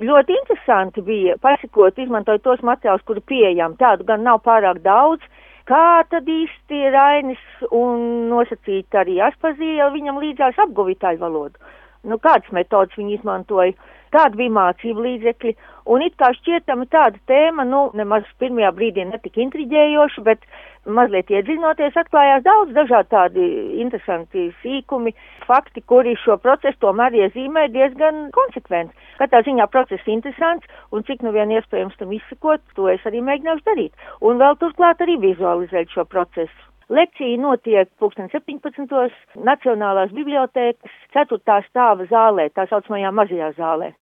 Ļoti interesanti bija pasakot, izmantojot tos materiālus, kuri pieejami. Tādu gan nav pārāk daudz. Kā tad īsti Rainis un nosacīt arī Aspazīle viņam līdzās apguvītāju valodu? Kādas metodas viņi izmantoja, kāda bija mācību līdzekļi, un it kā šķietami tāda tēma, nemaz pirmajā brīdī netika intriģējoša, bet mazliet iedziļinoties atklājās daudz dažādi tādi interesanti sīkumi, fakti, kuri šo procesu tomēr iezīmē diezgan konsekventi. Katrā ziņā process interesants, un cik vien iespējams tam izsakot, to es arī mēģināšu darīt. Un vēl turklāt arī vizualizēt šo procesu. Lekcija notiek 17. Nacionālās bibliotēkas 4. stāva zālē, tā saucamajā mazajā zālē.